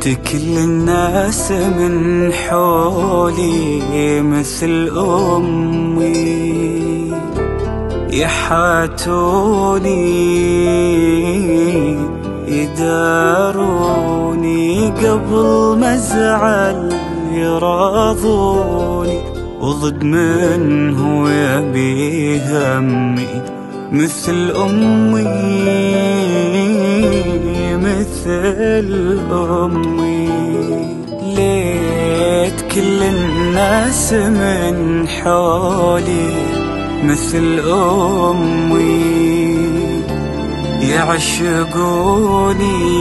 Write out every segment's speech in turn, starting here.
كل الناس من حولي مثل أمي، يحاتوني يداروني قبل ما أزعل يراضوني، وضد منه يبي همي مثل أمي مثل أمي. ليت كل الناس من حولي مثل أمي، يعشقوني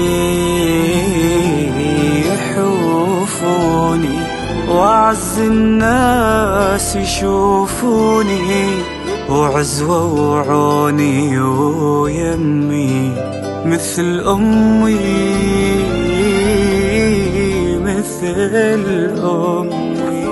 يحوفوني، وأعز الناس يشوفوني، وعزوة وعوني ويمي مثل أمي مثل أمي.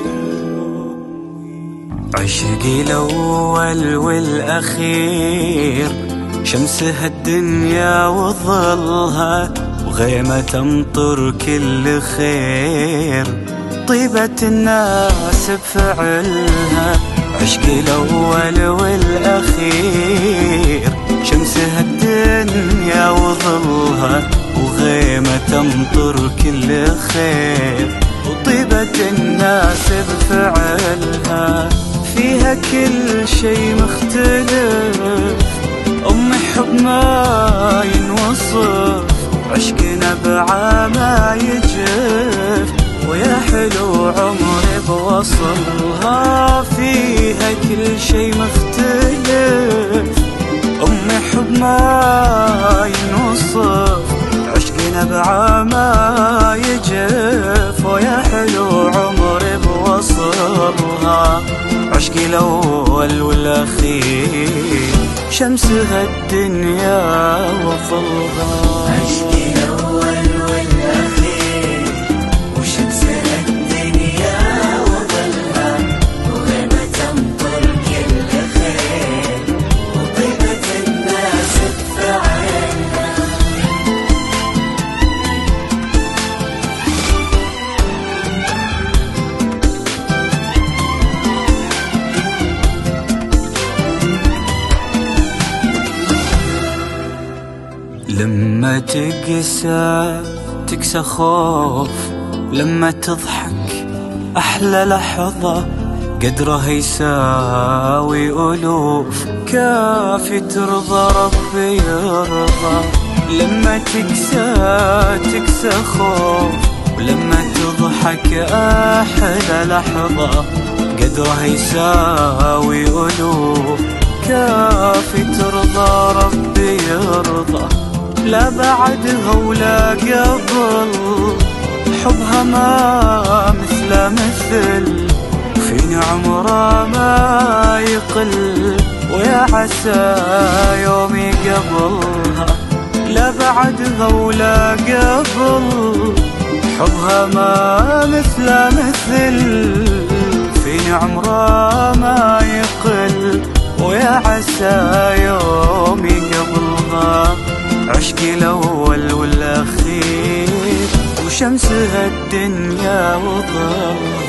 عشقي الأول والأخير شمسها الدنيا وظلها، وغيمة تمطر كل خير، طيبة الناس بفعلها. عشقي الأول والأخير شمسها الدنيا وظلها، وغيمة تمطر كل خير، وطيبة الناس بفعلها. فيها كل شي مختلف، أم حب ما ينوصف، عشقنا بعا ما يجف، ويا حلو عمري بوصلها. فيها كل شي مختلف، أم حب ما ينوصف، عشقنا بعا ما يجف، ويا حلو عمري بوصلها. عشقي الأول والأخير شمسها الدنيا وظلها. عشقي الأول والأخير وشمسها الدنيا وظلها، وغيمة تمطر كل خير، وطيبة الناس بفعلها. لما تقسى خوف، لما تضحك أحلى لحظة، قدرها يساوي ألوف، كافي ترضى ربي يرضى. لما تقسى خوف، ولما تضحك أحلى لحظة، قدرها يساوي ألوف، كافي ترضى ربي يرضى. لا بعدها ولا قبل، حبها ما مثل، فيني عمره ما يقل، ويا عسى يومي قبلها. لا بعدها ولا قبل، حبها ما مثل، فيني عمره ما يقل، ويا عسى يومي قبلها. عشقي الأول والأخير وشمسها الدنيا وظلها.